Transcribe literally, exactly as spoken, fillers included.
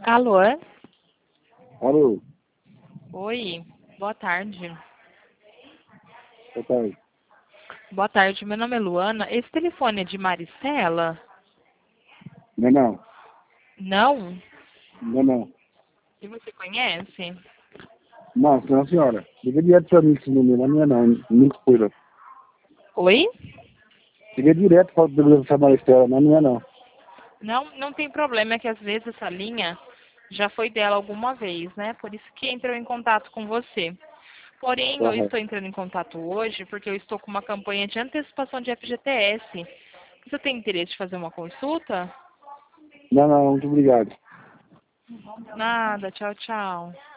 Alô? Alô, Oi, boa tarde. boa tarde. Boa tarde, meu nome é Luana. Esse telefone é de Maricela? Não, é não, Não? não, é não. E você conhece? Não, não, senhora. Liga direto pra mim esse número, não é não, não cuida. Oi? Liga direto para o Beleza Maristela, não, não é não. Não, não tem problema, é que às vezes essa linha já foi dela alguma vez, né? Por isso que entrou em contato com você. Porém, eu Correto. estou entrando em contato hoje porque eu estou com uma campanha de antecipação de F G T S. Você tem interesse de fazer uma consulta? Não, não, muito obrigado. Nada, tchau, tchau.